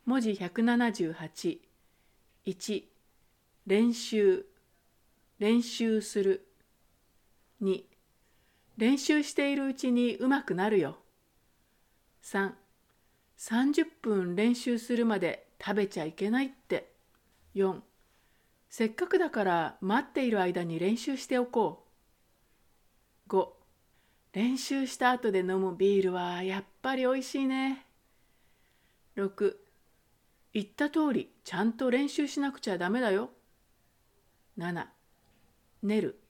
文字178。1、練習、練習する。2、練習しているうちにうまくなるよ。3、30分練習するまで食べちゃいけないって。4、せっかくだから待っている間に練習しておこう。5、練習した後で飲むビールはやっぱりおいしいね。6、言った通りちゃんと練習しなくちゃダメだよ。7、寝る。